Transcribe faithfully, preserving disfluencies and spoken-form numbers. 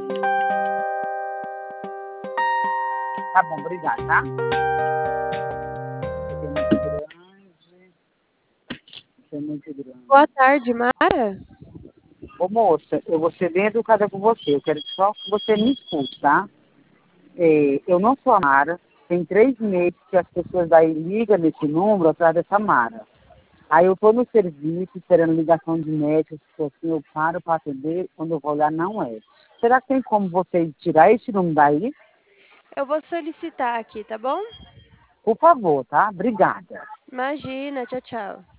Tá bom, obrigada, tá? Esse aqui é muito grande. Esse é muito grande. Boa tarde, Mara. Ô, moça, eu vou ser bem educada com você. Eu quero só que você me escute, tá? É, eu não sou a Mara. Tem três meses que as pessoas daí ligam nesse número atrás dessa Mara. Aí eu estou no serviço, esperando ligação de médico, se assim, eu paro para atender, quando eu vou olhar, não é. Será que tem como você tirar esse número daí? Eu vou solicitar aqui, tá bom? Por favor, tá? Obrigada. Imagina, tchau, tchau.